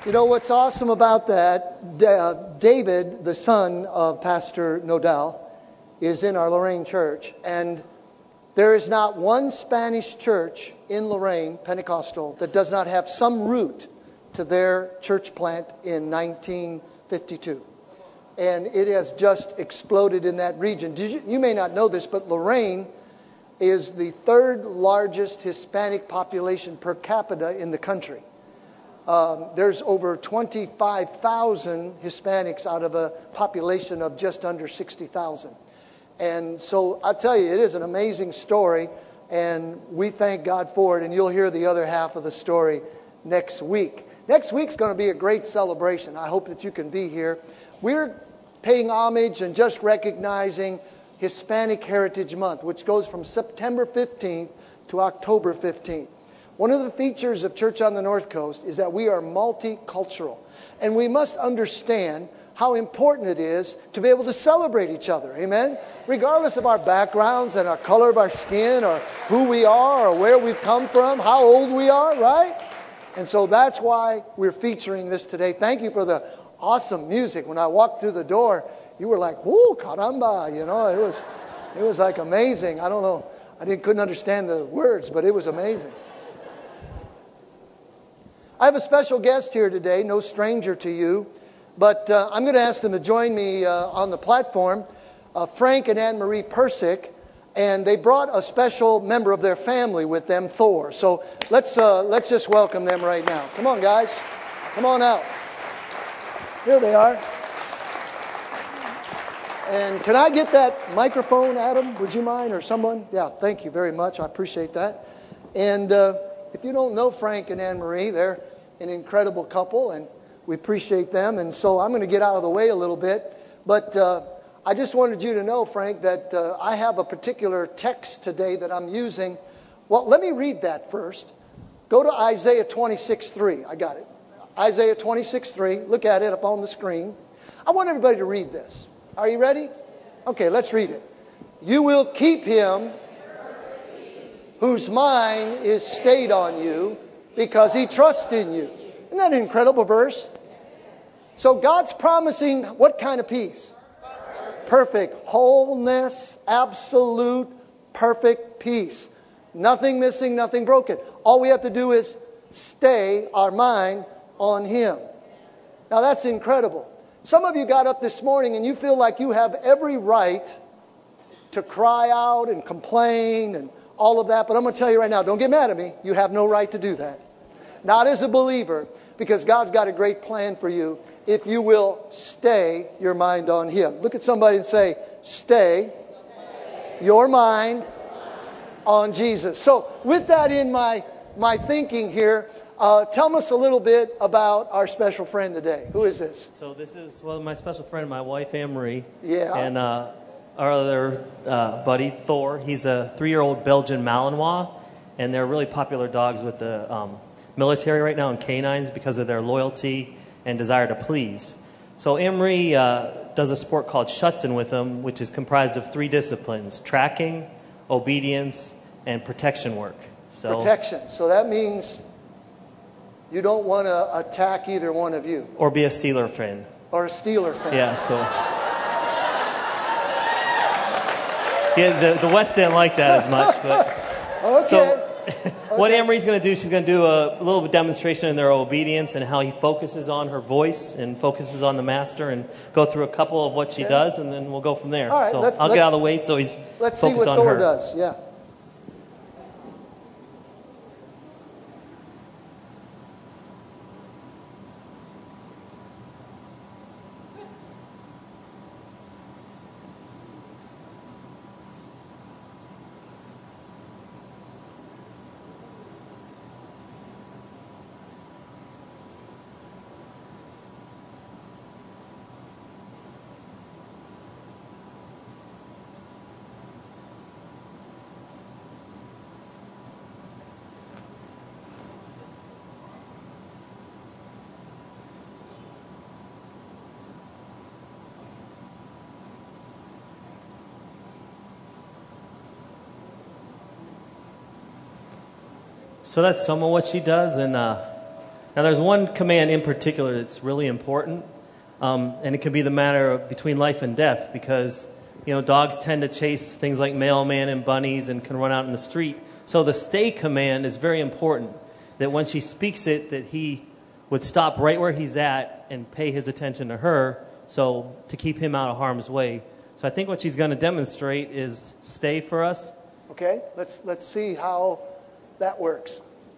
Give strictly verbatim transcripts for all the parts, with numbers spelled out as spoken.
You know what's awesome about that? Uh, David, the son of Pastor Nodal, is in our Lorraine church. And there is not one Spanish church in Lorraine, Pentecostal, that does not have some root to their church plant in nineteen fifty-two. And it has just exploded in that region. Did you, you may not know this, but Lorraine is the third largest Hispanic population per capita in the country. Um, there's over twenty-five thousand Hispanics out of a population of just under sixty thousand. And so I'll tell you, it is an amazing story, and we thank God for it, and you'll hear the other half of the story next week. Next week's going to be a great celebration. I hope that you can be here. We're paying homage and just recognizing Hispanic Heritage Month, which goes from September fifteenth to October fifteenth. One of the features of Church on the North Coast is that we are multicultural. And we must understand how important it is to be able to celebrate each other. Amen? Regardless of our backgrounds and our color of our skin or who we are or where we've come from, how old we are, right? And so that's why we're featuring this today. Thank you for the awesome music. When I walked through the door, you were like, whoo, caramba, you know, it was it was like amazing. I don't know, I didn't couldn't understand the words, but it was amazing. I have a special guest here today, no stranger to you, but uh, I'm going to ask them to join me uh, on the platform, uh, Frank and Anne Marie Persick, and they brought a special member of their family with them, Thor. So let's uh, let's just welcome them right now. Come on, guys. Come on out. Here they are. And can I get that microphone, Adam? Would you mind, or someone? Yeah, thank you very much. I appreciate that. And uh, if you don't know Frank and Anne Marie, they're an incredible couple, and we appreciate them. And so I'm going to get out of the way a little bit. But uh, I just wanted you to know, Frank, that uh, I have a particular text today that I'm using. Well, let me read that first. Go to Isaiah twenty-six three. I got it. Isaiah twenty-six three. Look at it up on the screen. I want everybody to read this. Are you ready? Okay, let's read it. You will keep him whose mind is stayed on you because he trusts in you. Isn't that an incredible verse? So God's promising what kind of peace? Perfect wholeness, absolute, perfect peace. Nothing missing, nothing broken. All we have to do is stay our mind on him. Now that's incredible. Some of you got up this morning and you feel like you have every right to cry out and complain and all of that. But I'm going to tell you right now, don't get mad at me. You have no right to do that. Not as a believer, because God's got a great plan for you if you will stay your mind on him. Look at somebody and say, stay your mind on Jesus. So with that in my, my thinking here, Uh, tell us a little bit about our special friend today. Who is this? So this is, well, my special friend, my wife, Anne Marie. Yeah. And uh, our other uh, buddy, Thor. He's a three-year-old Belgian Malinois. And they're really popular dogs with the um, military right now and canines because of their loyalty and desire to please. So Anne Marie uh, does a sport called Schutzen with them, which is comprised of three disciplines: tracking, obedience, and protection work. So protection. So that means you don't want to attack either one of you. Or be a Steeler fan. Or a Steeler fan. Yeah, so. Yeah, the, the West didn't like that as much. But okay. So okay. What Anne Marie's going to do, she's going to do a little demonstration in their obedience and how he focuses on her voice and focuses on the master, and go through a couple of what she okay. does, and then we'll go from there. All right, so let's, I'll let's, get out of the way so he's let's focused see what on Thor her. does. Yeah. So that's some of what she does, and uh, Now, there's one command in particular that's really important, um, and it can be the matter of between life and death because, you know, dogs tend to chase things like mailman and bunnies and can run out in the street. So the stay command is very important, that when she speaks it, that he would stop right where he's at and pay his attention to her, so to keep him out of harm's way. So I think what she's going to demonstrate is stay for us. Okay, let's let's see how that works.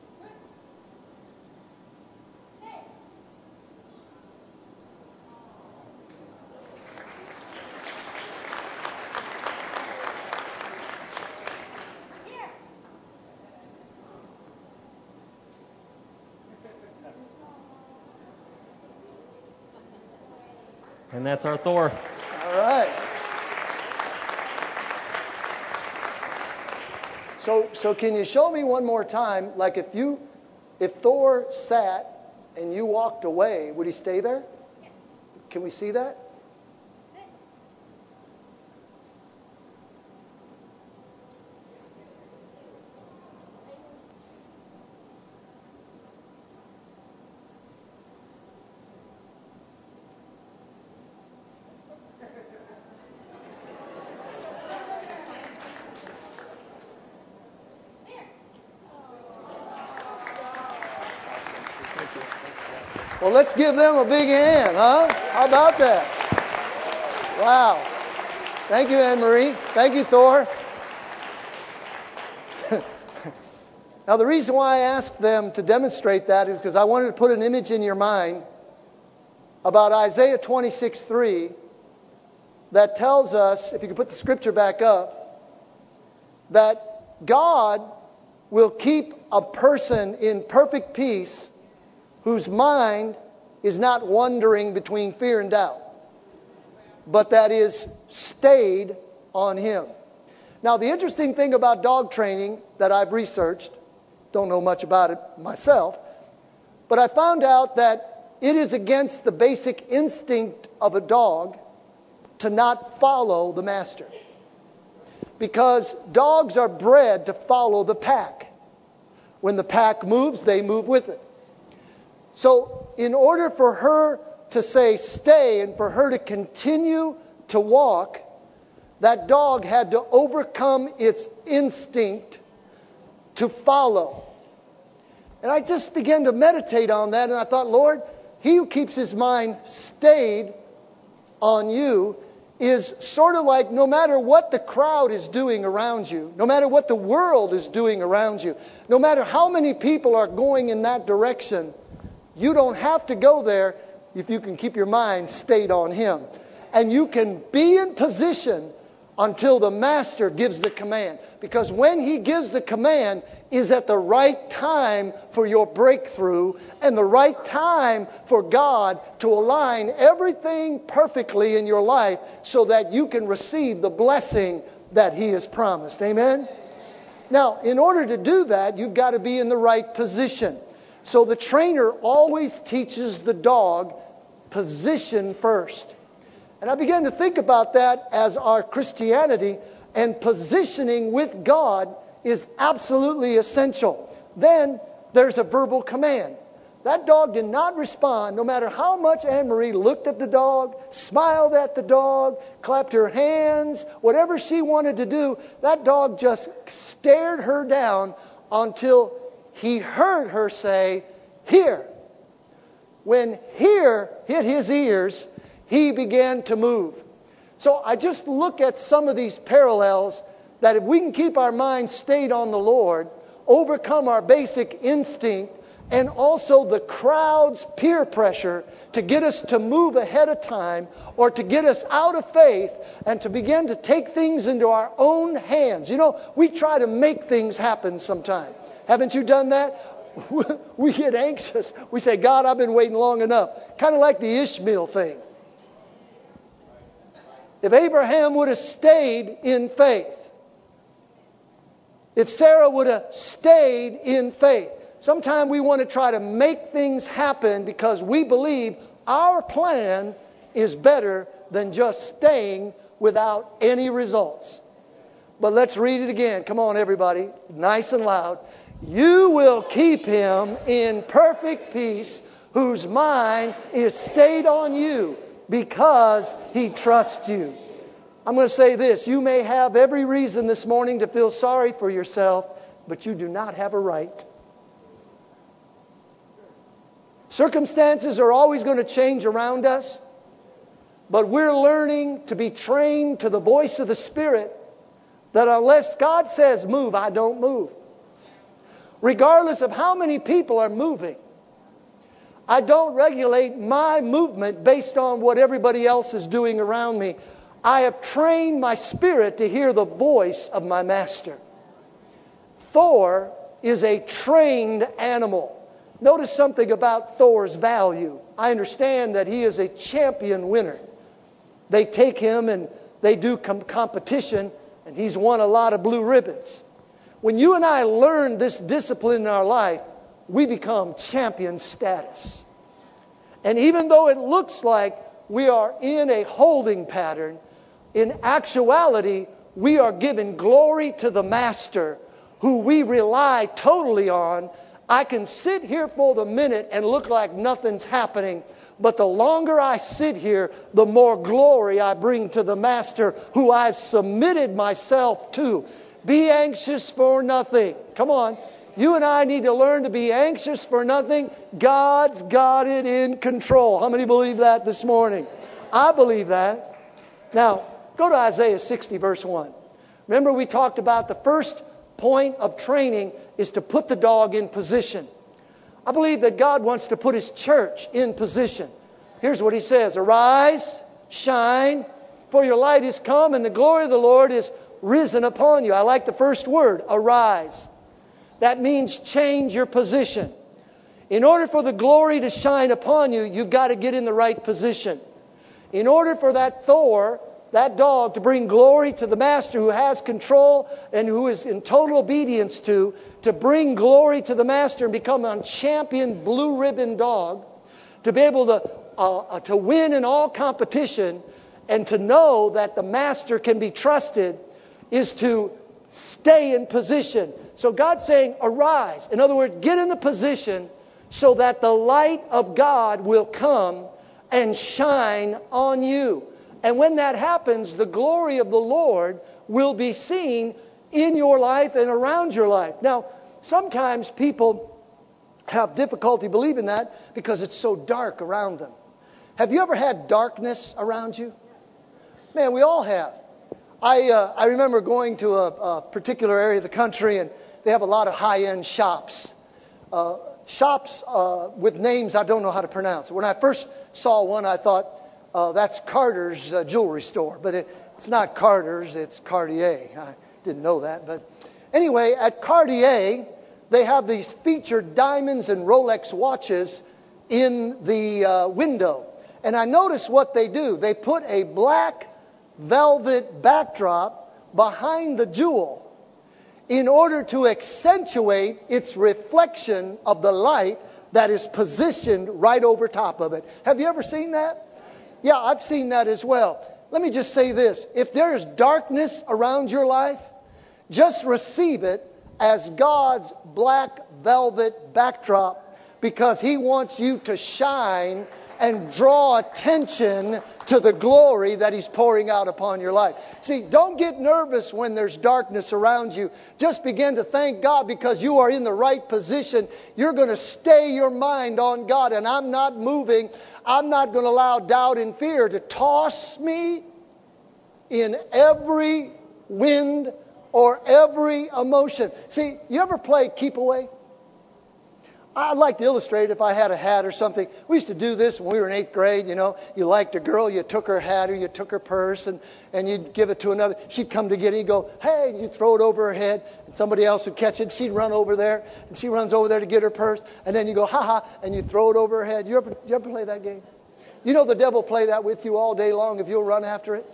And that's our Thor. All right. So, so can you show me one more time, like if you, if Thor sat and you walked away, would he stay there? Can we see that? Well, let's give them a big hand, huh? How about that? Wow. Thank you, Anne-Marie. Thank you, Thor. Now, the reason why I asked them to demonstrate that is because I wanted to put an image in your mind about Isaiah twenty-six three that tells us, if you could put the scripture back up, that God will keep a person in perfect peace whose mind is not wandering between fear and doubt, but that is stayed on Him. Now, the interesting thing about dog training that I've researched, don't know much about it myself, but I found out that it is against the basic instinct of a dog to not follow the master. Because dogs are bred to follow the pack. When the pack moves, they move with it. So in order for her to say stay and for her to continue to walk, that dog had to overcome its instinct to follow. And I just began to meditate on that, and I thought, Lord, he who keeps his mind stayed on you is sort of like no matter what the crowd is doing around you, no matter what the world is doing around you, no matter how many people are going in that direction, you don't have to go there if you can keep your mind stayed on Him. And you can be in position until the Master gives the command. Because when He gives the command is at the right time for your breakthrough and the right time for God to align everything perfectly in your life so that you can receive the blessing that He has promised. Amen? Now, in order to do that, you've got to be in the right position. So the trainer always teaches the dog position first. And I began to think about that as our Christianity, and positioning with God is absolutely essential. Then there's a verbal command. That dog did not respond, no matter how much Anne-Marie looked at the dog, smiled at the dog, clapped her hands, whatever she wanted to do, that dog just stared her down until he heard her say, "Here." When "here" hit his ears, he began to move. So I just look at some of these parallels that if we can keep our minds stayed on the Lord, overcome our basic instinct, and also the crowd's peer pressure to get us to move ahead of time or to get us out of faith and to begin to take things into our own hands. You know, we try to make things happen sometimes. Haven't you done that? We get anxious. We say, God, I've been waiting long enough. Kind of like the Ishmael thing. If Abraham would have stayed in faith, if Sarah would have stayed in faith, sometimes we want to try to make things happen because we believe our plan is better than just staying without any results. But let's read it again. Come on, everybody. Nice and loud. You will keep him in perfect peace, whose mind is stayed on you because he trusts you. I'm going to say this. You may have every reason this morning to feel sorry for yourself, but you do not have a right. Circumstances are always going to change around us, but we're learning to be trained to the voice of the Spirit, that unless God says move, I don't move. Regardless of how many people are moving, I don't regulate my movement based on what everybody else is doing around me. I have trained my spirit to hear the voice of my master. Thor is a trained animal. Notice something about Thor's value. I understand that he is a champion winner. They take him and they do com- competition, and he's won a lot of blue ribbons. When you and I learn this discipline in our life, we become champion status. And even though it looks like we are in a holding pattern, in actuality, we are giving glory to the Master, who we rely totally on. I can sit here for the minute and look like nothing's happening, but the longer I sit here, the more glory I bring to the Master, who I've submitted myself to. Be anxious for nothing. Come on. You and I need to learn to be anxious for nothing. God's got it in control. How many believe that this morning? I believe that. Now, go to Isaiah sixty, verse one. Remember, we talked about the first point of training is to put the dog in position. I believe that God wants to put His church in position. Here's what He says. Arise, shine, for your light is come, and the glory of the Lord is risen upon you. I like the first word, arise. That means change your position. In order for the glory to shine upon you, you've got to get in the right position. In order for that Thor, that dog, to bring glory to the Master who has control and who is in total obedience to, to bring glory to the Master and become a champion blue ribbon dog, to be able to, uh, to win in all competition and to know that the Master can be trusted, is to stay in position. So God's saying, arise. In other words, get in a position so that the light of God will come and shine on you. And when that happens, the glory of the Lord will be seen in your life and around your life. Now, sometimes people have difficulty believing that because it's so dark around them. Have you ever had darkness around you? Man, we all have. I uh, I remember going to a, a particular area of the country, and they have a lot of high-end shops. Uh, shops uh, with names I don't know how to pronounce. When I first saw one, I thought, uh, that's Carter's uh, jewelry store. But it, it's not Carter's, it's Cartier. I didn't know that. But anyway, at Cartier, they have these featured diamonds and Rolex watches in the uh, window. And I noticed what they do. They put a black velvet backdrop behind the jewel in order to accentuate its reflection of the light that is positioned right over top of it. Have you ever seen that? Yeah, I've seen that as well. Let me just say this. If there is darkness around your life, just receive it as God's black velvet backdrop, because He wants you to shine and draw attention to the glory that He's pouring out upon your life. See, don't get nervous when there's darkness around you. Just begin to thank God because you are in the right position. You're going to stay your mind on God, and I'm not moving. I'm not going to allow doubt and fear to toss me in every wind or every emotion. See, you ever play keep away? I'd like to illustrate if I had a hat or something. We used to do this when we were in eighth grade, you know. You liked a girl, you took her hat or you took her purse, and, and you'd give it to another. She'd come to get it, you'd go, hey, and you'd throw it over her head, and somebody else would catch it. She'd run over there, and she runs over there to get her purse, and then you go, ha-ha, and you throw it over her head. You ever, you ever play that game? You know the devil will play that with you all day long if you'll run after it.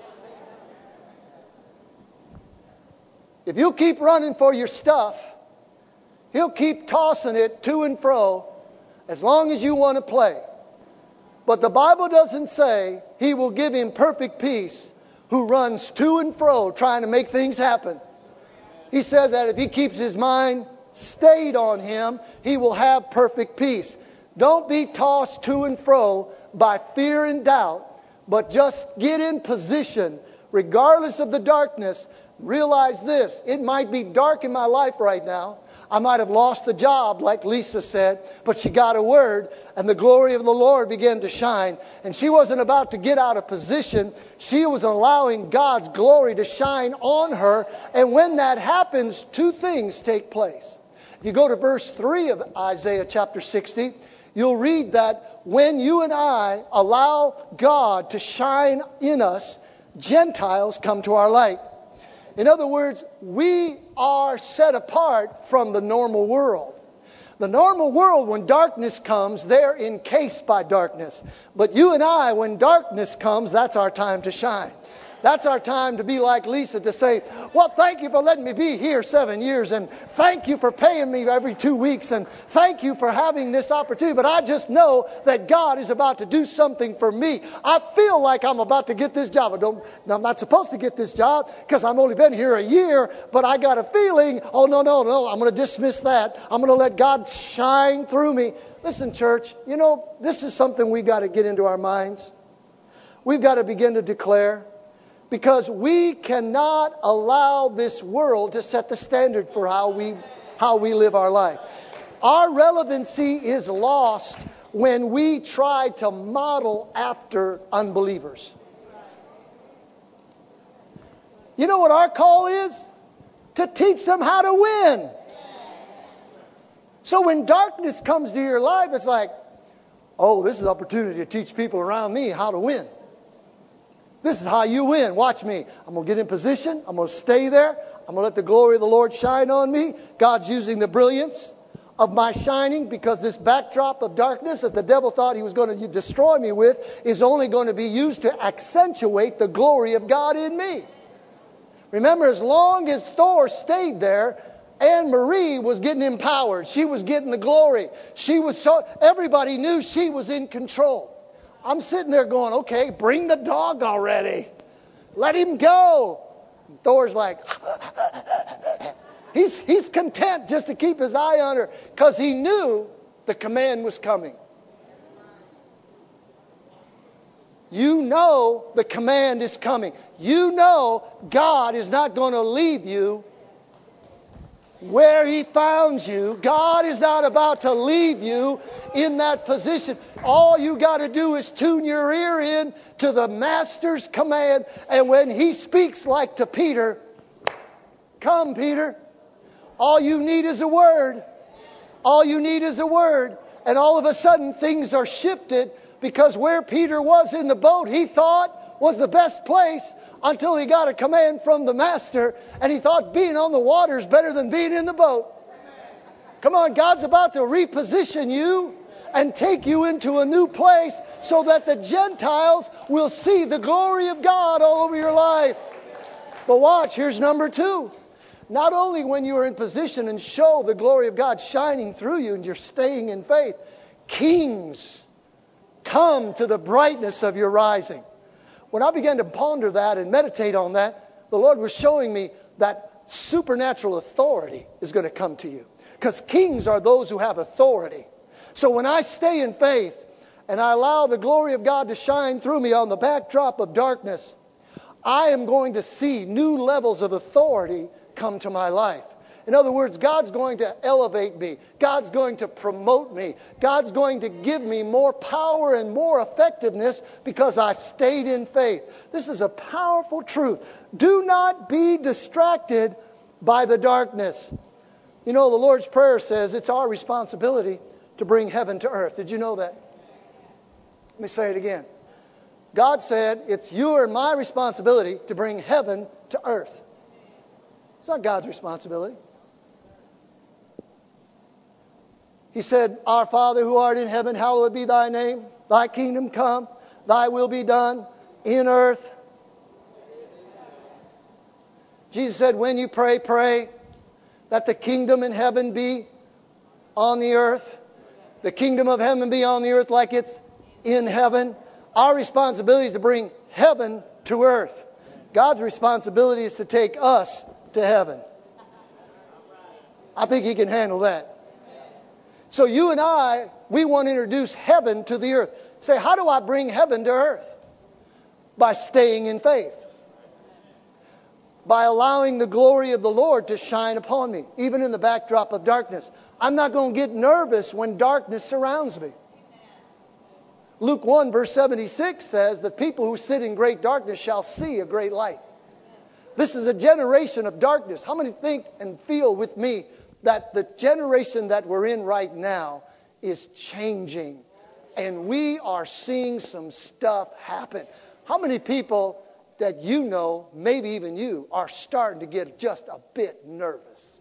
If you keep running for your stuff, he'll keep tossing it to and fro as long as you want to play. But the Bible doesn't say He will give him perfect peace who runs to and fro trying to make things happen. He said that if he keeps his mind stayed on Him, he will have perfect peace. Don't be tossed to and fro by fear and doubt, but just get in position regardless of the darkness. Realize this, it might be dark in my life right now. I might have lost the job, like Lisa said, but she got a word, and the glory of the Lord began to shine. And she wasn't about to get out of position. She was allowing God's glory to shine on her. And when that happens, two things take place. If you go to verse three of Isaiah chapter sixty, you'll read that when you and I allow God to shine in us, Gentiles come to our light. In other words, we are set apart from the normal world. The normal world, when darkness comes, they're encased by darkness. But you and I, when darkness comes, that's our time to shine. That's our time to be like Lisa, to say, well, thank you for letting me be here seven years, and thank you for paying me every two weeks, and thank you for having this opportunity. But I just know that God is about to do something for me. I feel like I'm about to get this job. I don't, I'm not supposed to get this job because I've only been here a year, but I got a feeling, oh, no, no, no, I'm going to dismiss that. I'm going to let God shine through me. Listen, church, you know, this is something we've got to get into our minds. We've got to begin to declare. Because we cannot allow this world to set the standard for how we, how we live our life. Our relevancy is lost when we try to model after unbelievers. You know what our call is? To teach them how to win. So when darkness comes to your life, it's like, oh, this is an opportunity to teach people around me how to win. This is how you win. Watch me. I'm going to get in position. I'm going to stay there. I'm going to let the glory of the Lord shine on me. God's using the brilliance of my shining, because this backdrop of darkness that the devil thought he was going to destroy me with is only going to be used to accentuate the glory of God in me. Remember, as long as Thor stayed there, Anne Marie was getting empowered. She was getting the glory. She was so, everybody knew she was in control. I'm sitting there going, okay, bring the dog already. Let him go. And Thor's like, he's, he's content just to keep his eye on her because he knew the command was coming. You know the command is coming. You know God is not going to leave you where He found you. God is not about to leave you in that position. All you got to do is tune your ear in to the Master's command. And when He speaks like to Peter, come, Peter. All you need is a word. All you need is a word. And all of a sudden things are shifted, because where Peter was in the boat, he thought was the best place, until he got a command from the Master, and he thought being on the water is better than being in the boat. Come on, God's about to reposition you and take you into a new place so that the Gentiles will see the glory of God all over your life. But watch, here's number two. Not only when you are in position and show the glory of God shining through you and you're staying in faith, kings come to the brightness of your rising. When I began to ponder that and meditate on that, the Lord was showing me that supernatural authority is going to come to you. Because kings are those who have authority. So when I stay in faith and I allow the glory of God to shine through me on the backdrop of darkness, I am going to see new levels of authority come to my life. In other words, God's going to elevate me. God's going to promote me. God's going to give me more power and more effectiveness because I stayed in faith. This is a powerful truth. Do not be distracted by the darkness. You know, the Lord's Prayer says it's our responsibility to bring heaven to earth. Did you know that? Let me say it again. God said it's your and my responsibility to bring heaven to earth. It's not God's responsibility. He said, Our Father who art in heaven, hallowed be thy name. Thy kingdom come, thy will be done in earth. Jesus said, when you pray, pray that the kingdom in heaven be on the earth. The kingdom of heaven be on the earth like it's in heaven. Our responsibility is to bring heaven to earth. God's responsibility is to take us to heaven. I think he can handle that. So you and I, we want to introduce heaven to the earth. Say, how do I bring heaven to earth? By staying in faith. By allowing the glory of the Lord to shine upon me, even in the backdrop of darkness. I'm not going to get nervous when darkness surrounds me. Luke one verse seventy-six says that people who sit in great darkness shall see a great light. This is a generation of darkness. How many think and feel with me that the generation that we're in right now is changing? And we are seeing some stuff happen. How many people that you know, maybe even you, are starting to get just a bit nervous?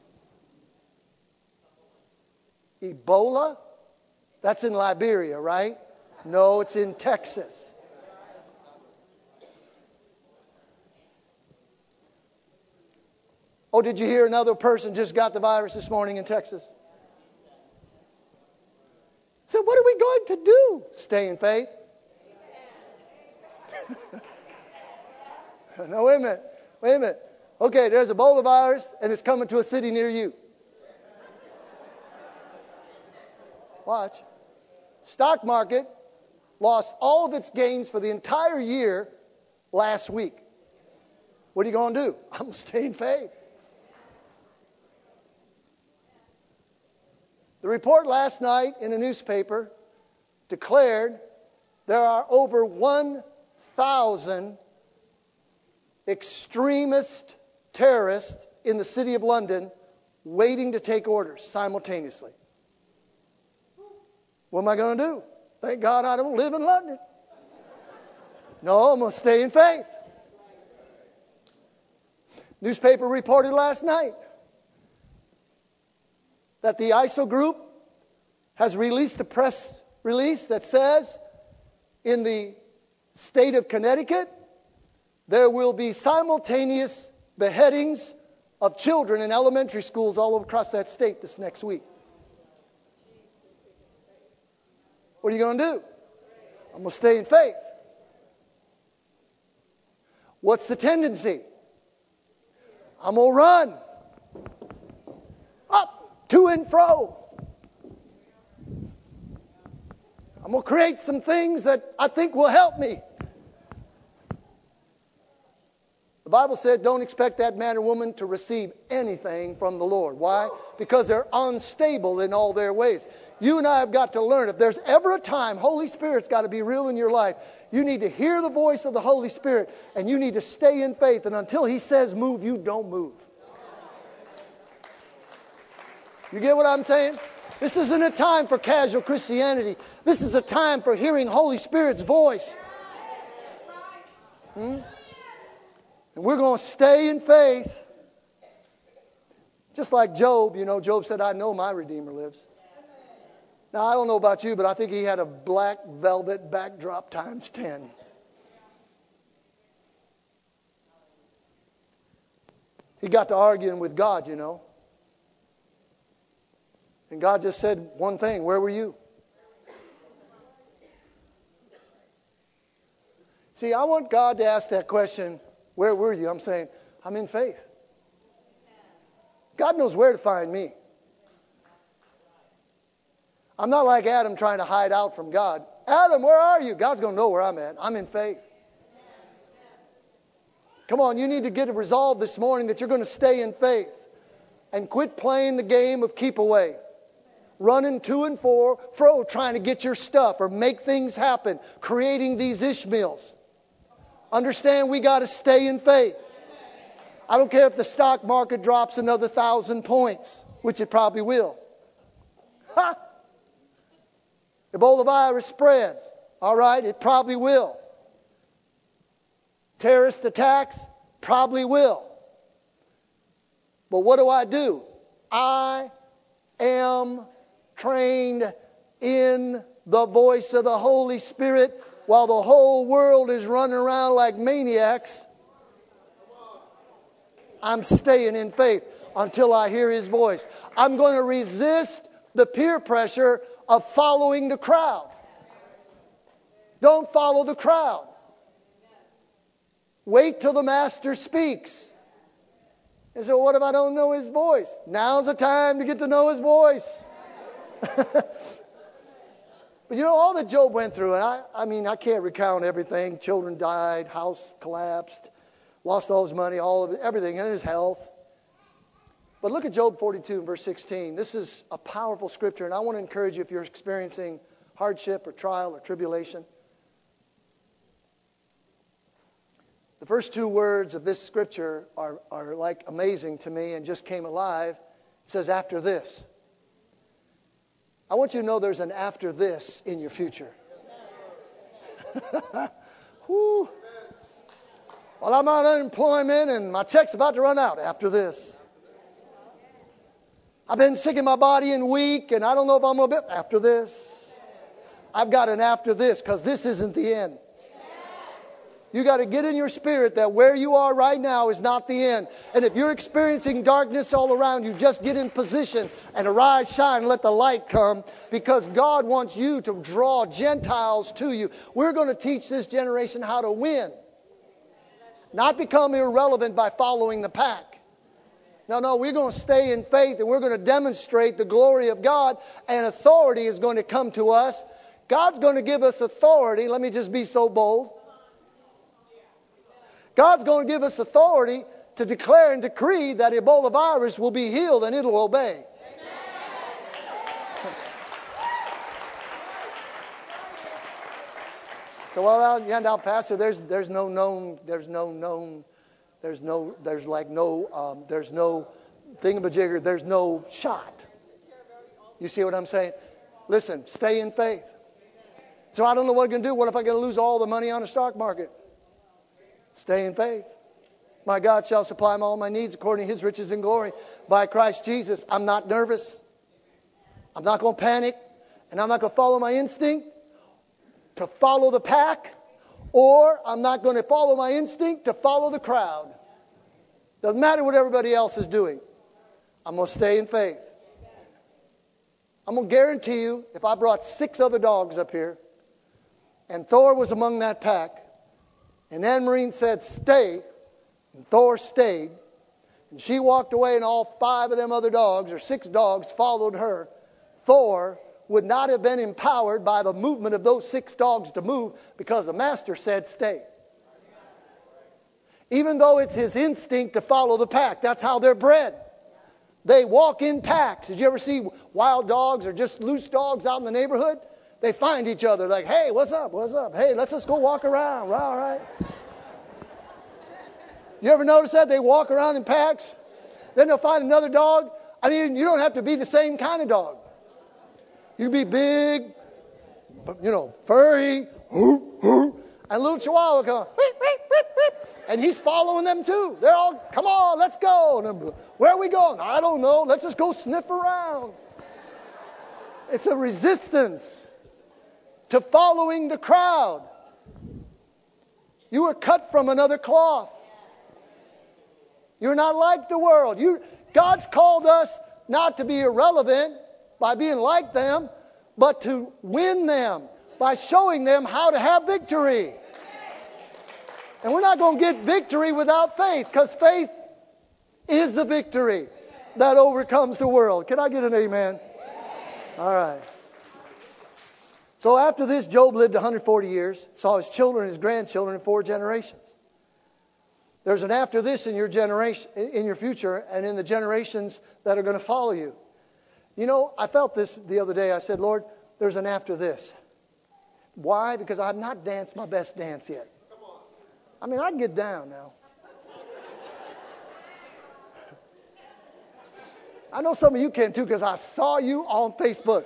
Ebola? That's in Liberia, right? No, it's in Texas. Oh, did you hear another person just got the virus this morning in Texas? So what are we going to do? Stay in faith? No, wait a minute. Wait a minute. Okay, there's Ebola virus and it's coming to a city near you. Watch. Stock market lost all of its gains for the entire year last week. What are you going to do? I'm going to stay in faith. The report last night in a newspaper declared there are over one thousand extremist terrorists in the city of London waiting to take orders simultaneously. What am I going to do? Thank God I don't live in London. No, I'm going to stay in faith. Newspaper reported last night that the I S O group has released a press release that says in the state of Connecticut, there will be simultaneous beheadings of children in elementary schools all across that state this next week. What are you going to do? I'm going to stay in faith. What's the tendency? I'm going to run. Up, to and fro. I'm going to create some things that I think will help me. The Bible said, don't expect that man or woman to receive anything from the Lord. Why? Because they're unstable in all their ways. You and I have got to learn, if there's ever a time Holy Spirit's got to be real in your life, you need to hear the voice of the Holy Spirit and you need to stay in faith. And until He says move, you don't move. You get what I'm saying? This isn't a time for casual Christianity. This is a time for hearing Holy Spirit's voice. Hmm? And we're going to stay in faith. Just like Job, you know, Job said, I know my Redeemer lives. Now, I don't know about you, but I think he had a black velvet backdrop times ten. He got to arguing with God, you know. And God just said one thing, where were you? See, I want God to ask that question, where were you? I'm saying, I'm in faith. God knows where to find me. I'm not like Adam trying to hide out from God. Adam, where are you? God's going to know where I'm at. I'm in faith. Come on, you need to get a resolve this morning that you're going to stay in faith and quit playing the game of keep away. Running to and fro, fro trying to get your stuff or make things happen, creating these Ishmaels. Understand, we got to stay in faith. I don't care if the stock market drops another thousand points, which it probably will. Ha! Ebola virus spreads. All right, it probably will. Terrorist attacks? Probably will. But what do I do? I am trained in the voice of the Holy Spirit while the whole world is running around like maniacs. I'm staying in faith until I hear His voice. I'm going to resist the peer pressure of following the crowd. Don't follow the crowd. Wait till the Master speaks. And so what if I don't know his voice? Now's the time to get to know his voice. But you know, all that Job went through, and I, I mean, I can't recount everything. Children died, house collapsed, lost all his money, all of it, everything, and his health. But look at Job forty-two, verse sixteen. This is a powerful scripture, and I want to encourage you if you're experiencing hardship or trial or tribulation. The first two words of this scripture are, are like amazing to me and just came alive. It says, after this. I want you to know there's an after this in your future. Whew. Well, I'm on unemployment and my check's about to run out after this. I've been sick in my body and weak and I don't know if I'm going to be after this. I've got an after this because this isn't the end. You got to get in your spirit that where you are right now is not the end. And if you're experiencing darkness all around you, just get in position and arise, shine, let the light come, because God wants you to draw Gentiles to you. We're going to teach this generation how to win, not become irrelevant by following the pack. No, no, we're going to stay in faith and we're going to demonstrate the glory of God, and authority is going to come to us. God's going to give us authority. Let me just be so bold. God's going to give us authority to declare and decree that Ebola virus will be healed and it'll obey. So, well, yeah, now, Pastor, there's there's no known, there's no known, there's no, there's like no, um, there's no thingamajigger, there's no shot. You see what I'm saying? Listen, stay in faith. So I don't know what I'm going to do. What if I'm going to lose all the money on the stock market? Stay in faith. My God shall supply all my needs according to his riches and glory by Christ Jesus. I'm not nervous. I'm not going to panic. And I'm not going to follow my instinct to follow the pack. Or I'm not going to follow my instinct to follow the crowd. Doesn't matter what everybody else is doing. I'm going to stay in faith. I'm going to guarantee you, if I brought six other dogs up here, and Thor was among that pack, and Anne-Marie said, stay. And Thor stayed. And she walked away and all five of them other dogs, or six dogs, followed her. Thor would not have been empowered by the movement of those six dogs to move because the master said stay. Even though it's his instinct to follow the pack. That's how they're bred. They walk in packs. Did you ever see wild dogs or just loose dogs out in the neighborhood? They find each other like, hey, what's up? What's up? Hey, let's just go walk around. All right. You ever notice that? They walk around in packs. Then they'll find another dog. I mean, you don't have to be the same kind of dog. You can be big, you know, furry, hoo, hoo, and little chihuahua come, whip, whip, whip, whip, and he's following them too. They're all, come on, let's go. And where are we going? I don't know. Let's just go sniff around. It's a resistance to following the crowd. You were cut from another cloth. You're not like the world. You, God's called us not to be irrelevant by being like them, but to win them by showing them how to have victory. And we're not going to get victory without faith, because faith is the victory that overcomes the world. Can I get an amen? All right. So after this, Job lived one hundred forty years, saw his children and his grandchildren in four generations. There's an after this in your generation, in your future, and in the generations that are going to follow you. You know, I felt this the other day. I said, Lord, there's an after this. Why? Because I've not danced my best dance yet. I mean, I can get down now. I know some of you can too, because I saw you on Facebook.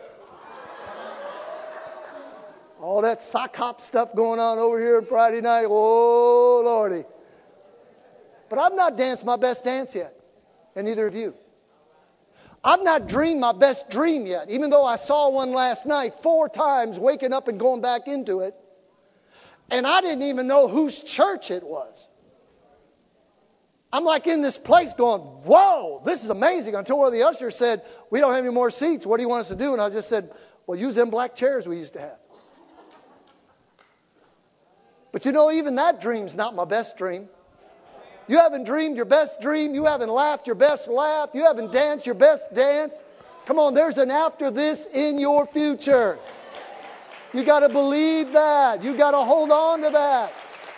All that sock hop stuff going on over here on Friday night. Oh, Lordy. But I've not danced my best dance yet. And neither have you. I've not dreamed my best dream yet. Even though I saw one last night four times, waking up and going back into it. And I didn't even know whose church it was. I'm like in this place going, whoa, this is amazing. Until one of the ushers said, we don't have any more seats. What do you want us to do? And I just said, well, use them black chairs we used to have. But you know, even that dream's not my best dream. You haven't dreamed your best dream. You haven't laughed your best laugh. You haven't danced your best dance. Come on, there's an after this in your future. You got to believe that. You got to hold on to that.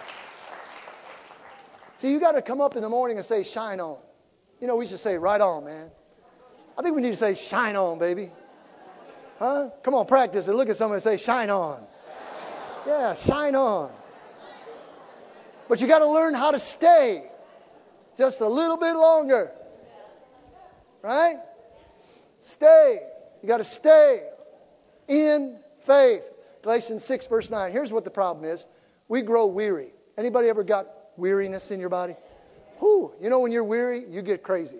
See, you got to come up in the morning and say, shine on. You know, we should say, right on, man. I think we need to say, shine on, baby. Huh? Come on, practice it. Look at somebody and say, shine on. Yeah, shine on. But you got to learn how to stay just a little bit longer. Right? Stay. You got to stay in faith. Galatians six, verse nine. Here's what the problem is. We grow weary. Anybody ever got weariness in your body? Whew, you know when you're weary, you get crazy.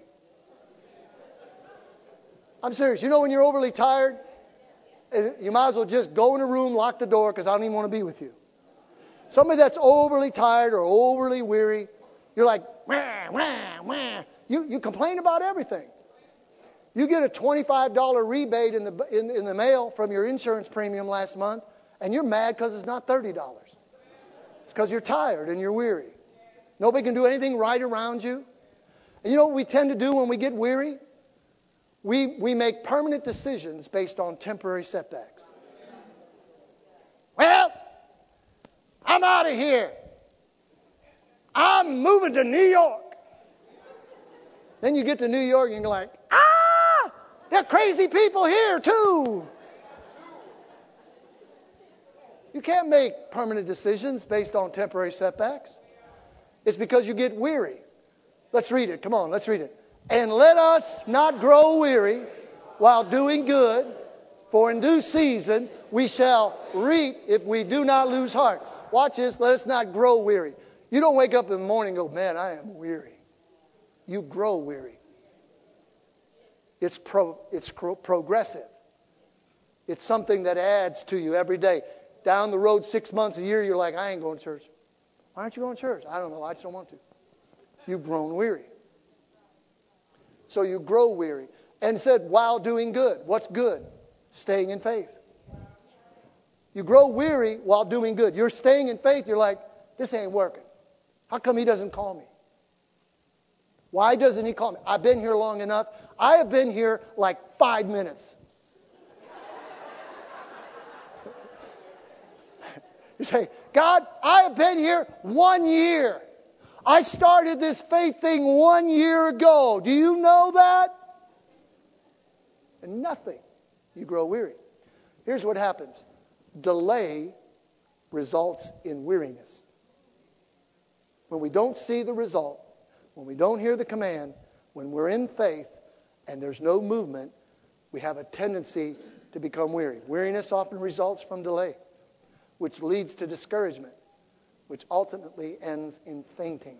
I'm serious. You know when you're overly tired, you might as well just go in a room, lock the door, because I don't even want to be with you. Somebody that's overly tired or overly weary, you're like, wah, wah, wah. You, you complain about everything. You get a twenty-five dollars rebate in the, in, in the mail from your insurance premium last month, and you're mad because it's not thirty dollars. It's because you're tired and you're weary. Nobody can do anything right around you. And you know what we tend to do when we get weary? We, we make permanent decisions based on temporary setbacks. Well, I'm out of here. I'm moving to New York. Then you get to New York and you're like, ah, there are crazy people here too. You can't make permanent decisions based on temporary setbacks. It's because you get weary. Let's read it. Come on, let's read it. And let us not grow weary while doing good, for in due season we shall reap if we do not lose heart. Watch this. Let us not grow weary. You don't wake up in the morning and go, man, I am weary. You grow weary. It's pro, it's pro, progressive. It's something that adds to you every day. Down the road, six months, a year, you're like, I ain't going to church. Why aren't you going to church? I don't know. I just don't want to. You've grown weary. So you grow weary. And said, while doing good. What's good? Staying in faith. You grow weary while doing good. You're staying in faith. You're like, this ain't working. How come he doesn't call me? Why doesn't he call me? I've been here long enough. I have been here like five minutes. You say, God, I have been here one year. I started this faith thing one year ago. Do you know that? And nothing. You grow weary. Here's what happens. Delay results in weariness. When we don't see the result, when we don't hear the command, when we're in faith and there's no movement, we have a tendency to become weary. Weariness often results from delay, which leads to discouragement, which ultimately ends in fainting.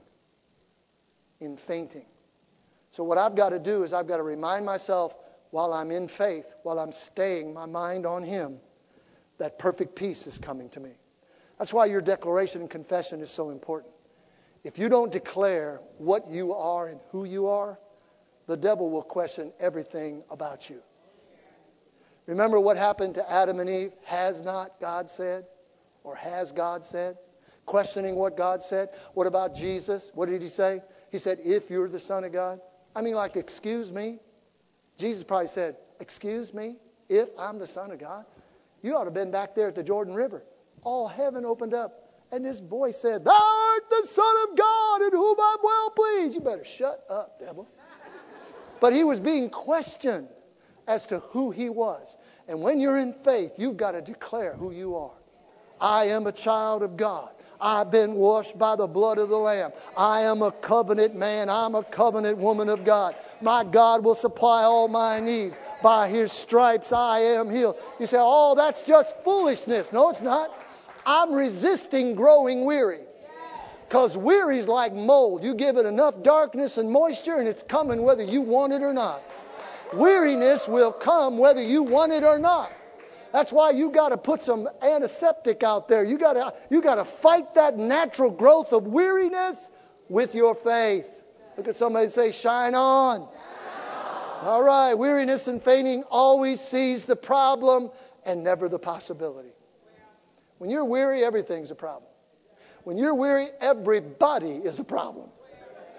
In fainting. So what I've got to do is I've got to remind myself while I'm in faith, while I'm staying my mind on Him, that perfect peace is coming to me. That's why your declaration and confession is so important. If you don't declare what you are and who you are, the devil will question everything about you. Remember what happened to Adam and Eve? Has not God said? Or has God said? Questioning what God said. What about Jesus? What did He say? He said, if you're the Son of God. I mean, like, excuse me. Jesus probably said, excuse me, if I'm the Son of God. You ought to have been back there at the Jordan River. All heaven opened up. And this voice said, thou art the Son of God in whom I'm well pleased. You better shut up, devil. But he was being questioned as to who he was. And when you're in faith, you've got to declare who you are. I am a child of God. I've been washed by the blood of the Lamb. I am a covenant man. I'm a covenant woman of God. My God will supply all my needs. By His stripes I am healed. You say, oh, that's just foolishness. No, it's not. I'm resisting growing weary. Because weary is like mold. You give it enough darkness and moisture and it's coming whether you want it or not. Weariness will come whether you want it or not. That's why you got to put some antiseptic out there. You got to you got to fight that natural growth of weariness with your faith. Look at somebody and say, shine on. Shine on. All right. Weariness and fainting always sees the problem and never the possibility. When you're weary, everything's a problem. When you're weary, everybody is a problem.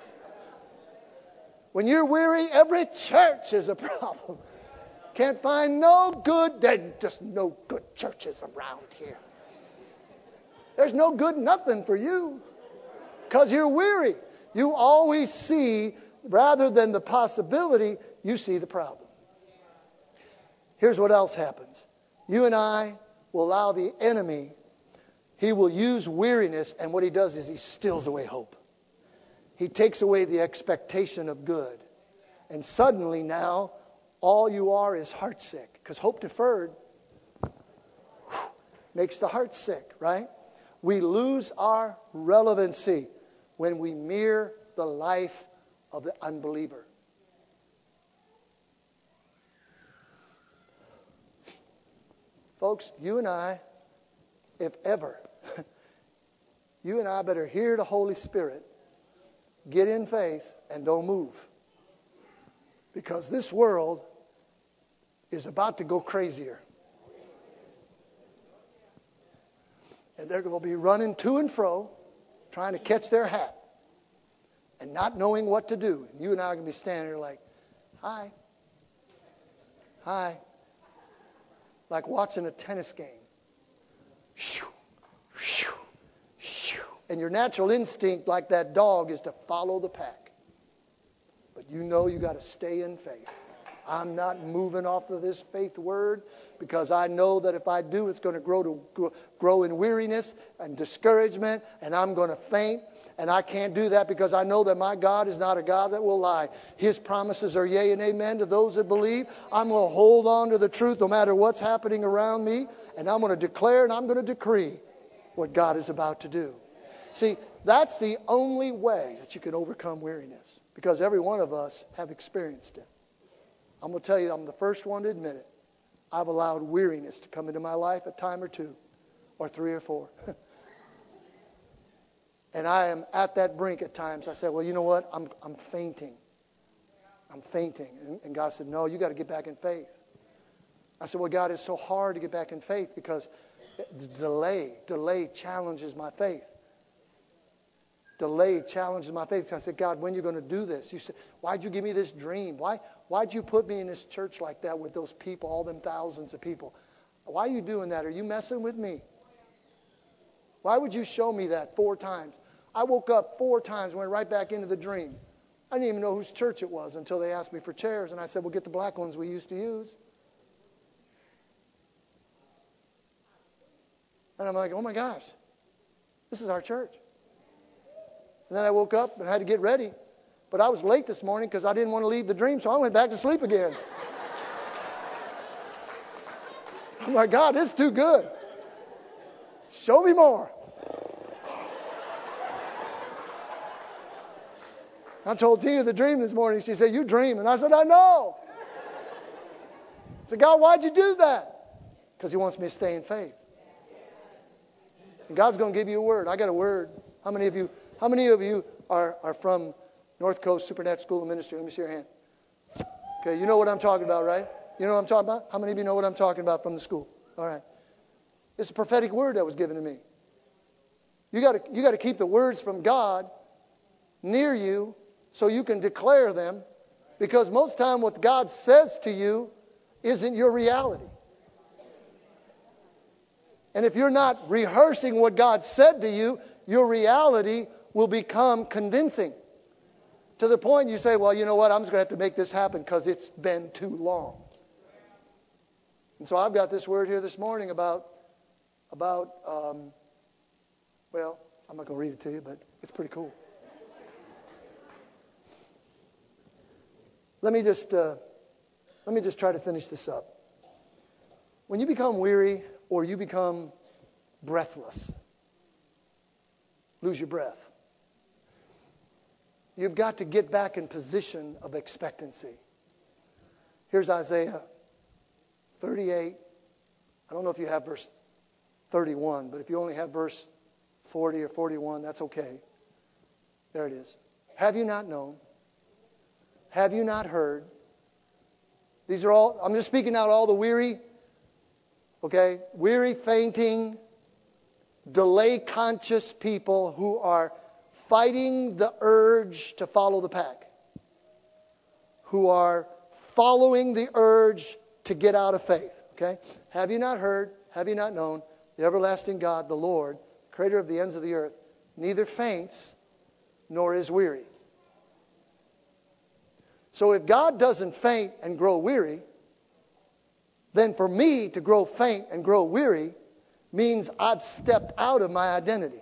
When you're weary, every church is a problem. Can't find no good, there's just no good churches around here. There's no good nothing for you because you're weary. You always see, rather than the possibility, you see the problem. Here's what else happens. You and I will allow the enemy, he will use weariness, and what he does is he steals away hope. He takes away the expectation of good. And suddenly now, all you are is heartsick. Because hope deferred whew, makes the heart sick, right? We lose our relevancy when we mirror the life of the unbeliever. Folks, you and I, if ever, you and I better hear the Holy Spirit, get in faith, and don't move. Because this world is about to go crazier. And they're going to be running to and fro, trying to catch their hat, and not knowing what to do. And you and I are going to be standing there like, hi. Hi. Like watching a tennis game. Shoo, shoo, shoo. And your natural instinct, like that dog, is to follow the pack. But you know you got to stay in faith. I'm not moving off of this faith word because I know that if I do, it's going to grow to grow in weariness and discouragement, and I'm going to faint. And I can't do that because I know that my God is not a God that will lie. His promises are yea and amen to those that believe. I'm going to hold on to the truth no matter what's happening around me, and I'm going to declare and I'm going to decree what God is about to do. See, that's the only way that you can overcome weariness, because every one of us have experienced it. I'm going to tell you, I'm the first one to admit it. I've allowed weariness to come into my life a time or two, or three or four. And I am at that brink at times. I said, well, you know what? I'm I'm fainting. I'm fainting. And, and God said, no, you got to get back in faith. I said, well, God, it's so hard to get back in faith because the delay, delay challenges my faith. Delay challenges my faith. So I said, God, when are you going to do this? You said, why'd you give me this dream? Why, why'd you put me in this church like that with those people, all them thousands of people? Why are you doing that? Are you messing with me? Why would you show me that four times? I woke up four times, went right back into the dream. I didn't even know whose church it was until they asked me for chairs. And I said, well, get the black ones we used to use. And I'm like, oh my gosh, this is our church. And then I woke up and had to get ready. But I was late this morning because I didn't want to leave the dream, so I went back to sleep again. Oh my God, this is too good. Show me more. I told Tina the dream this morning. She said, you dream. And I said, I know. I said, God, why'd you do that? Because he wants me to stay in faith. And God's going to give you a word. I got a word. How many of you, how many of you are, are from North Coast Supernatural School of Ministry? Let me see your hand. Okay, you know what I'm talking about, right? You know what I'm talking about? How many of you know what I'm talking about from the school? All right. It's a prophetic word that was given to me. You got to you got to keep the words from God near you so you can declare them, because most time what God says to you isn't your reality. And if you're not rehearsing what God said to you, your reality will become convincing. To the point you say, well, you know what, I'm just going to have to make this happen because it's been too long. And so I've got this word here this morning about, about um, well, I'm not going to read it to you, but it's pretty cool. Let me just uh, let me just try to finish this up. When you become weary or you become breathless, lose your breath, you've got to get back in position of expectancy. Here's Isaiah thirty-eight. I don't know if you have verse thirty-one, but if you only have verse forty or forty-one, that's okay. There it is. Have you not known? Have you not heard? These are all, I'm just speaking out all the weary, okay, weary, fainting, delay conscious people who are fighting the urge to follow the pack. who are following the urge to get out of faith. Okay? Have you not heard, have you not known, the everlasting God, the Lord, creator of the ends of the earth, neither faints nor is weary. So if God doesn't faint and grow weary, then for me to grow faint and grow weary means I've stepped out of my identity.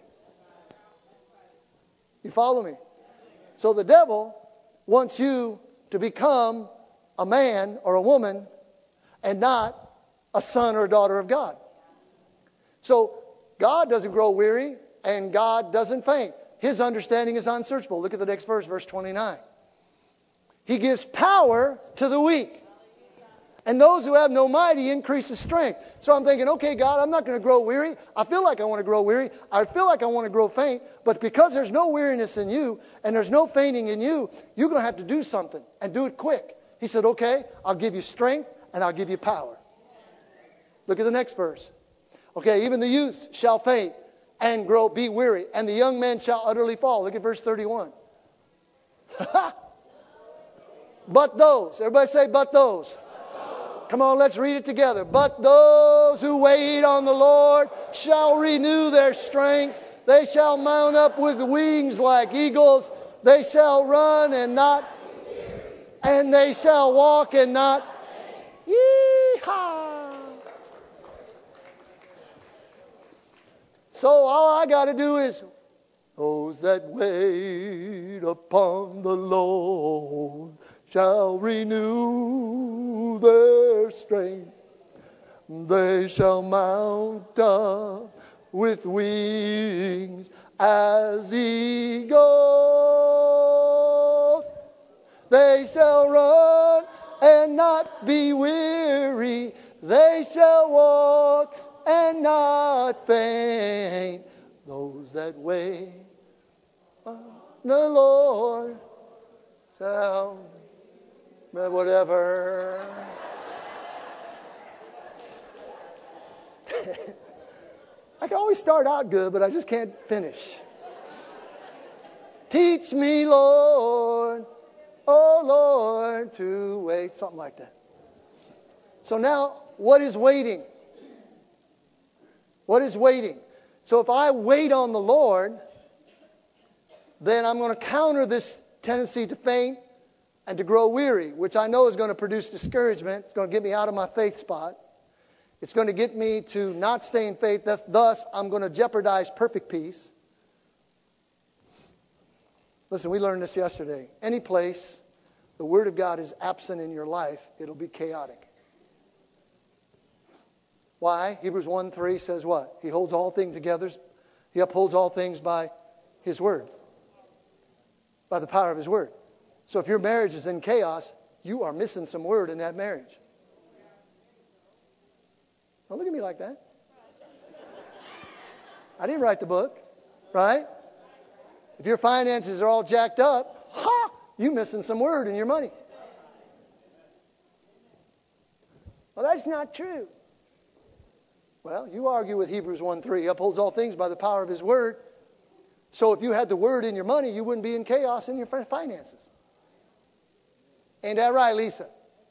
You follow me? So the devil wants you to become a man or a woman and not a son or a daughter of God. So God doesn't grow weary and God doesn't faint. His understanding is unsearchable. Look at the next verse, verse twenty-nine. He gives power to the weak. And those who have no might, He increases strength. So I'm thinking, okay, God, I'm not going to grow weary. I feel like I want to grow weary. I feel like I want to grow faint. But because there's no weariness in you and there's no fainting in you, you're going to have to do something and do it quick. He said, okay, I'll give you strength and I'll give you power. Look at the next verse. Okay, even the youths shall faint and grow, be weary, and the young men shall utterly fall. Look at verse thirty-one. But those, everybody say, but those. Come on, let's read it together. But those who wait on the Lord shall renew their strength. They shall mount up with wings like eagles. They shall run and not, and they shall walk and not. Yee-haw. So all I got to do is, those that wait upon the Lord shall renew their strength. They shall mount up with wings as eagles. They shall run and not be weary. They shall walk and not faint. Those that wait on the Lord shall, whatever. I can always start out good, but I just can't finish. Teach me, Lord, oh Lord, to wait. Something like that. So now, what is waiting? What is waiting? So if I wait on the Lord, then I'm going to counter this tendency to faint and to grow weary, which I know is going to produce discouragement. It's going to get me out of my faith spot. It's going to get me to not stay in faith. Thus, I'm going to jeopardize perfect peace. Listen, we learned this yesterday. Any place the Word of God is absent in your life, it'll be chaotic. Why? Hebrews one three says what? He holds all things together. He upholds all things by His Word. By the power of His Word. So if your marriage is in chaos, you are missing some word in that marriage. Don't look at me like that. I didn't write the book, right? If your finances are all jacked up, ha! You missing some word in your money. Well, that's not true. Well, you argue with Hebrews one three. He upholds all things by the power of His Word. So if you had the Word in your money, you wouldn't be in chaos in your finances. Ain't that right, Lisa?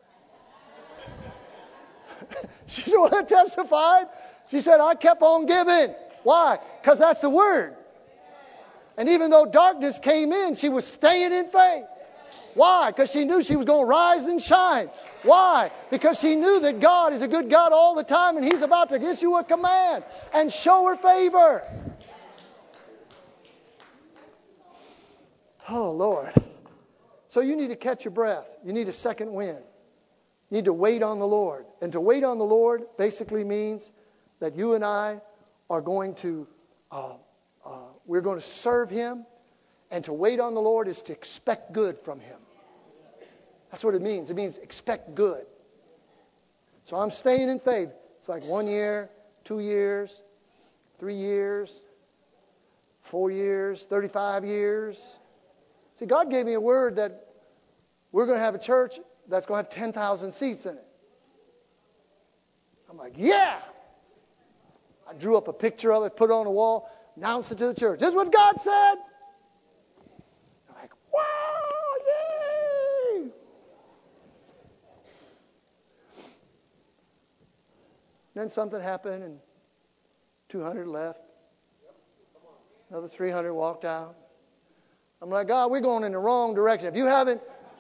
She's the one that testified. She said, I kept on giving. Why? Because that's the Word. And even though darkness came in, she was staying in faith. Why? Because she knew she was going to rise and shine. Why? Because she knew that God is a good God all the time and He's about to issue a command and show her favor. Oh, Lord. So you need to catch your breath. You need a second wind. You need to wait on the Lord. And to wait on the Lord basically means that you and I are going to, uh, uh, we're going to serve Him. And to wait on the Lord is to expect good from Him. That's what it means. It means expect good. So I'm staying in faith. It's like one year, two years, three years, four years, thirty-five years. See, God gave me a word that we're going to have a church that's going to have ten thousand seats in it. I'm like, yeah! I drew up a picture of it, put it on the wall, announced it to the church. This is what God said. I'm like, wow, yay! then something happened and two hundred left. Another three hundred walked out. I'm like, God, we're going in the wrong direction. If you haven't,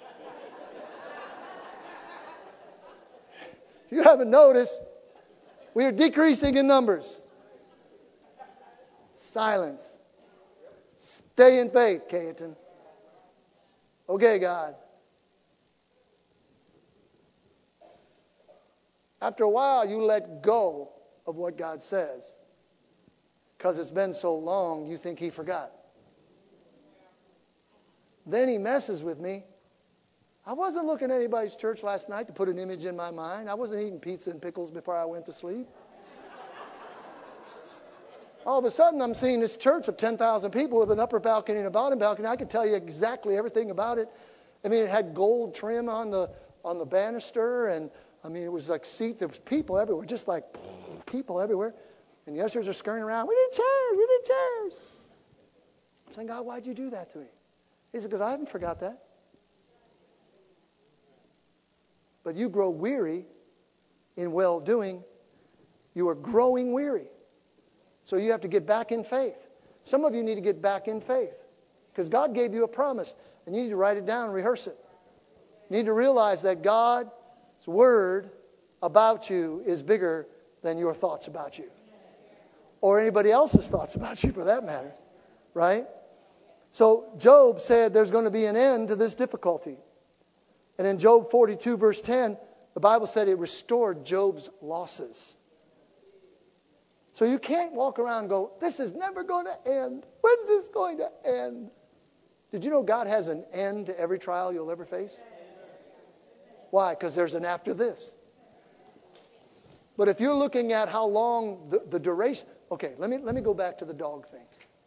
if you haven't noticed, we are decreasing in numbers. Silence. Stay in faith, Cayetan. Okay, God. After a while, you let go of what God says. Because it's been so long, you think He forgot. Then He messes with me. I wasn't looking at anybody's church last night to put an image in my mind. I wasn't eating pizza and pickles before I went to sleep. All of a sudden, I'm seeing this church of ten thousand people with an upper balcony and a bottom balcony. I can tell you exactly everything about it. I mean, it had gold trim on the on the banister, and I mean, it was like seats. There was people everywhere, just like people everywhere. And the ushers are scurrying around. We need chairs. We need chairs. I'm saying, God, why'd you do that to me? He said, because I haven't forgot that. But you grow weary in well-doing. You are growing weary. So you have to get back in faith. Some of you need to get back in faith. Because God gave you a promise. And you need to write it down and rehearse it. You need to realize that God's word about you is bigger than your thoughts about you. Or anybody else's thoughts about you, for that matter. Right? So Job said there's going to be an end to this difficulty. And in Job forty-two, verse ten, the Bible said it restored Job's losses. So you can't walk around and go, this is never going to end. When's this going to end? Did you know God has an end to every trial you'll ever face? Why? Because there's an after this. But if you're looking at how long the, the duration... Okay, let me, let me go back to the dog thing.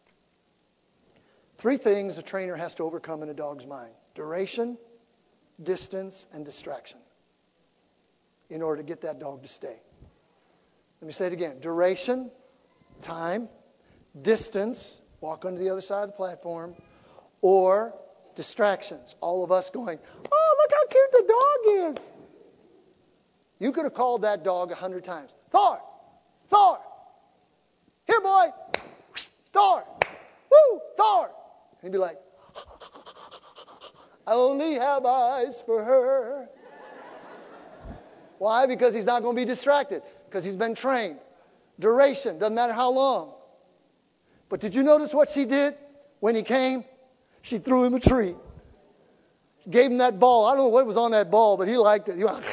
Three things a trainer has to overcome in a dog's mind. Duration, distance, and distraction. In order to get that dog to stay. Let me say it again. Duration, time, distance, walk onto the other side of the platform, or distractions. All of us going, oh, look how cute the dog is. You could have called that dog a hundred times. Thor! Thor! Here, boy! Thor! Woo! Thor! And he'd be like, I only have eyes for her. Why? Because he's not going to be distracted. Because he's been trained. Duration, doesn't matter how long. But did you notice what she did when he came? She threw him a treat. Gave him that ball. I don't know what was on that ball, but he liked it. He went,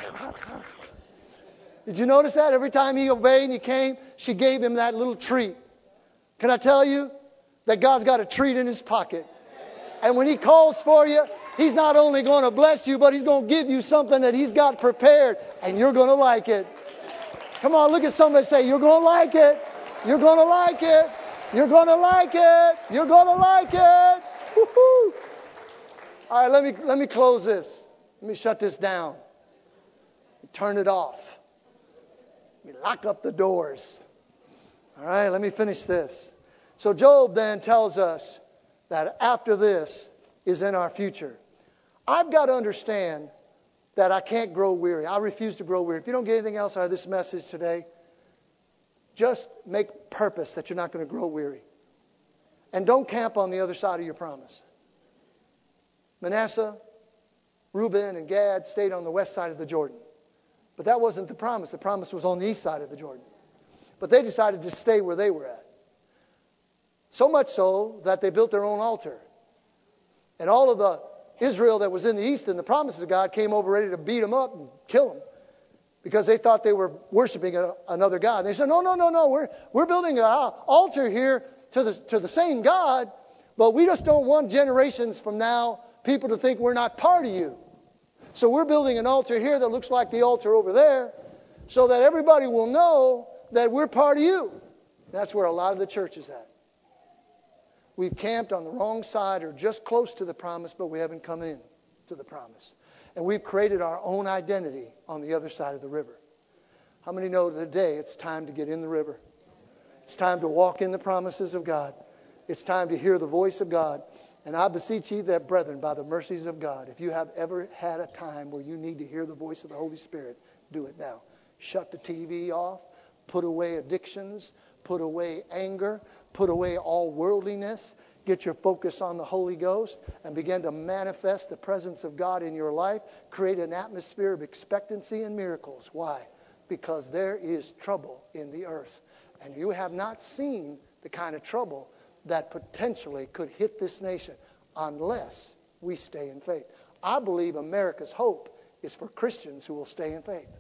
did you notice that? Every time he obeyed and he came, she gave him that little treat. Can I tell you that God's got a treat in His pocket? And when He calls for you, He's not only going to bless you, but He's going to give you something that He's got prepared, and you're going to like it. Come on, look at somebody and say, you're going to like it. You're going to like it. You're going to like it. You're going to like it. Woo-hoo. All right, let me, let me close this. Let me shut this down. Turn it off. Let me lock up the doors. All right, let me finish this. So Job then tells us that after this is in our future. I've got to understand that I can't grow weary. I refuse to grow weary. If you don't get anything else out of this message today, just make purpose that you're not going to grow weary. And don't camp on the other side of your promise. Manasseh, Reuben, and Gad stayed on the west side of the Jordan. But that wasn't the promise. The promise was on the east side of the Jordan. But they decided to stay where they were at. So much so that they built their own altar. And all of the Israel that was in the east and the promises of God came over ready to beat them up and kill them. Because they thought they were worshiping a, another God. And they said, no, no, no, no. We're, we're building an altar here to the, to the same God. But we just don't want generations from now people to think we're not part of you. So we're building an altar here that looks like the altar over there. So that everybody will know that we're part of you. That's where a lot of the church is at. We've camped on the wrong side or just close to the promise, but we haven't come in to the promise. And we've created our own identity on the other side of the river. How many know today it's time to get in the river? It's time to walk in the promises of God. It's time to hear the voice of God. And I beseech ye that, brethren, by the mercies of God, if you have ever had a time where you need to hear the voice of the Holy Spirit, do it now. Shut the T V off. Put away addictions. Put away anger. Put away all worldliness. Get your focus on the Holy Ghost and begin to manifest the presence of God in your life. Create an atmosphere of expectancy and miracles. Why? Because there is trouble in the earth. And you have not seen the kind of trouble that potentially could hit this nation unless we stay in faith. I believe America's hope is for Christians who will stay in faith.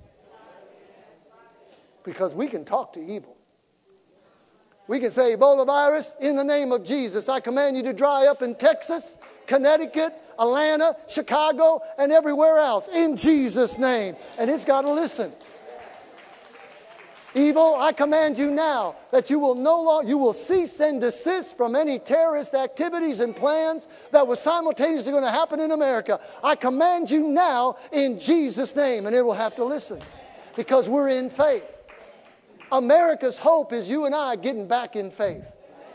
Because we can talk to evil. We can say, Ebola virus, in the name of Jesus, I command you to dry up in Texas, Connecticut, Atlanta, Chicago, and everywhere else. In Jesus' name. And it's got to listen. Evil, I command you now that you will no longer, you will cease and desist from any terrorist activities and plans that were simultaneously going to happen in America. I command you now in Jesus' name. And it will have to listen. Because we're in faith. America's hope is you and I getting back in faith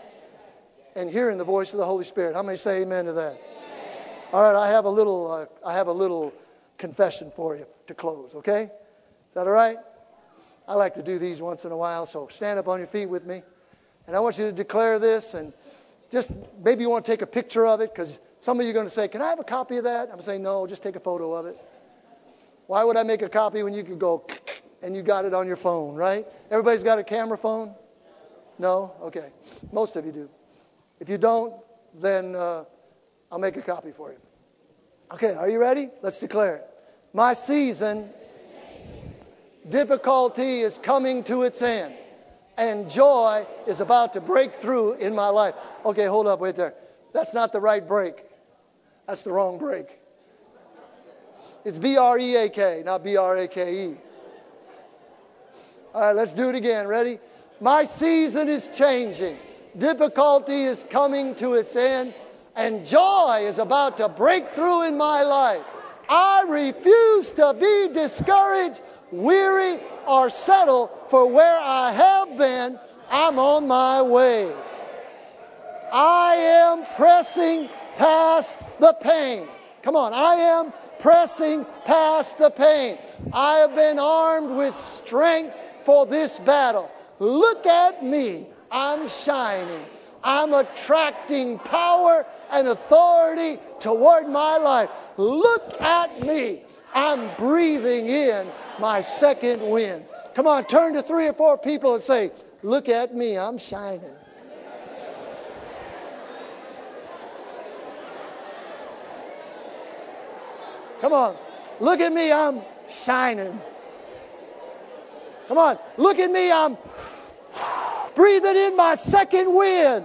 and hearing the voice of the Holy Spirit. How many say amen to that? Amen. All right, I have a little uh, I have a little confession for you to close, okay? Is that all right? I like to do these once in a while, so stand up on your feet with me. And I want you to declare this, and just maybe you want to take a picture of it, because some of you are going to say, can I have a copy of that? I'm going to say, no, just take a photo of it. Why would I make a copy when you could go and you got it on your phone, right? Everybody's got a camera phone? No? Okay. Most of you do. If you don't, then uh, I'll make a copy for you. Okay, are you ready? Let's declare it. My season, difficulty is coming to its end, and joy is about to break through in my life. Okay, hold up, wait there. That's not the right break. That's the wrong break. It's B R E A K, not B R A K E. All right, let's do it again. Ready? My season is changing. Difficulty is coming to its end, and joy is about to break through in my life. I refuse to be discouraged, weary, or settle for where I have been. I'm on my way. I am pressing past the pain. Come on, I am pressing past the pain. I have been armed with strength for this battle. Look at me. I'm shining. I'm attracting power and authority toward my life. Look at me. I'm breathing in my second wind. Come on, turn to three or four people and say, look at me. I'm shining. Come on. Look at me. I'm shining. Come on. Look at me. I'm breathing in my second wind.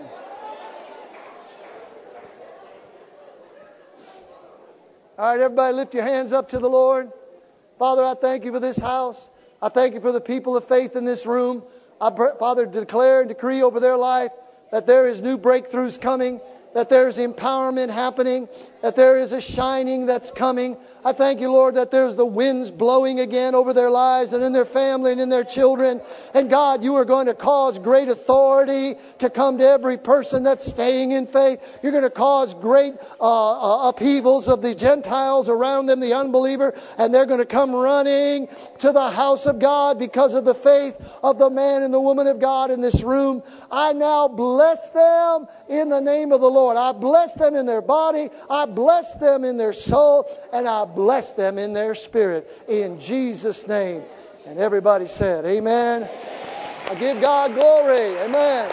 All right, everybody lift your hands up to the Lord. Father, I thank you for this house. I thank you for the people of faith in this room. I, Father, declare and decree over their life that there is new breakthroughs coming, that there is empowerment happening, that there is a shining that's coming. I thank you, Lord, that there's the winds blowing again over their lives and in their family and in their children. And God, you are going to cause great authority to come to every person that's staying in faith. You're going to cause great uh, uh, upheavals of the Gentiles around them, the unbeliever, and they're going to come running to the house of God because of the faith of the man and the woman of God in this room. I now bless them in the name of the Lord. I bless them in their body. I bless them in their soul. And I bless them in their spirit. In Jesus' name. And everybody said, amen. I give God glory. Amen.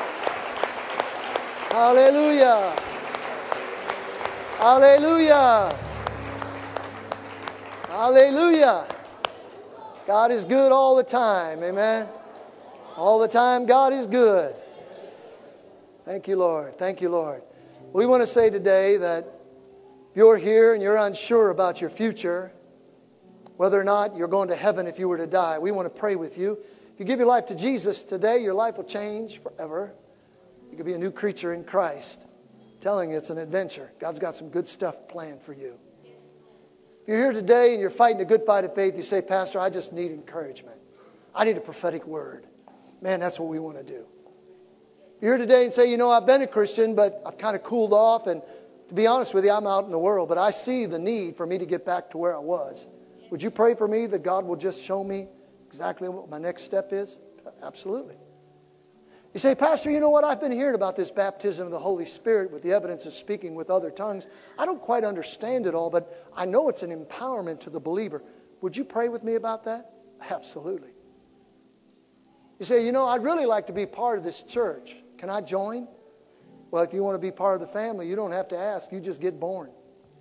Hallelujah. Hallelujah. Hallelujah. God is good all the time. Amen. All the time God is good. Thank you, Lord. Thank you, Lord. We want to say today that if you're here and you're unsure about your future, whether or not you're going to heaven if you were to die, we want to pray with you. If you give your life to Jesus today, your life will change forever. You could be a new creature in Christ. I'm telling you, it's an adventure. God's got some good stuff planned for you. If you're here today and you're fighting a good fight of faith, you say, Pastor, I just need encouragement. I need a prophetic word. Man, that's what we want to do. You're here today and say, you know, I've been a Christian, but I've kind of cooled off. And to be honest with you, I'm out in the world, but I see the need for me to get back to where I was. Would you pray for me that God will just show me exactly what my next step is? Absolutely. You say, Pastor, you know what? I've been hearing about this baptism of the Holy Spirit with the evidence of speaking with other tongues. I don't quite understand it all, but I know it's an empowerment to the believer. Would you pray with me about that? Absolutely. You say, you know, I'd really like to be part of this church. Can I join? Well, if you want to be part of the family, you don't have to ask. You just get born.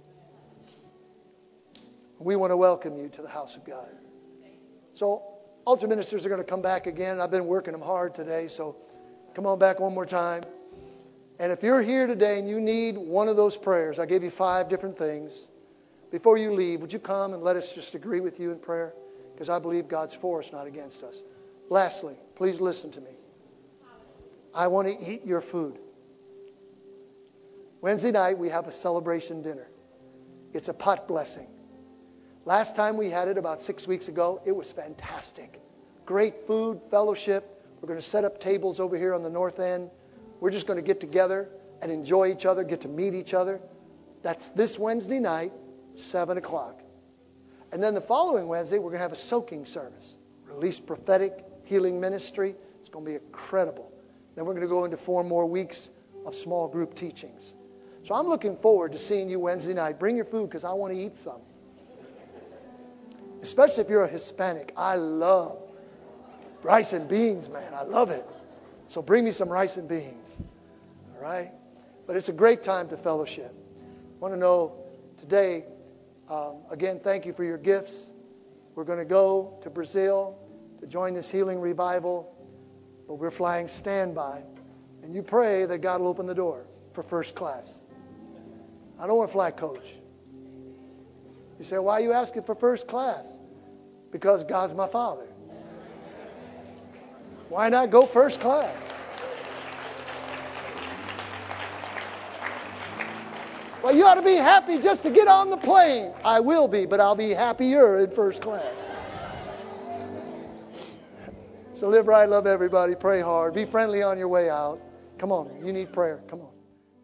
We want to welcome you to the house of God. So, altar ministers are going to come back again. I've been working them hard today, so come on back one more time. And if you're here today and you need one of those prayers, I gave you five different things. Before you leave, would you come and let us just agree with you in prayer? Because I believe God's for us, not against us. Lastly, please listen to me. I want to eat your food. Wednesday night, we have a celebration dinner. It's a pot blessing. Last time we had it about six weeks ago, it was fantastic. Great food, fellowship. We're going to set up tables over here on the north end. We're just going to get together and enjoy each other, get to meet each other. That's this Wednesday night, seven o'clock. And then the following Wednesday, we're going to have a soaking service. Release prophetic healing ministry. It's going to be incredible. Then we're going to go into four more weeks of small group teachings. So I'm looking forward to seeing you Wednesday night. Bring your food because I want to eat some. Especially if you're a Hispanic. I love rice and beans, man. I love it. So bring me some rice and beans. All right? But it's a great time to fellowship. I want to know today, um, again, thank you for your gifts. We're going to go to Brazil to join this healing revival. But we're flying standby. And you pray that God will open the door for first class. I don't want to fly coach. You say, why are you asking for first class? Because God's my Father. Why not go first class? Well, you ought to be happy just to get on the plane. I will be, but I'll be happier in first class. So live right, love everybody, pray hard, be friendly on your way out. Come on, you need prayer. Come on.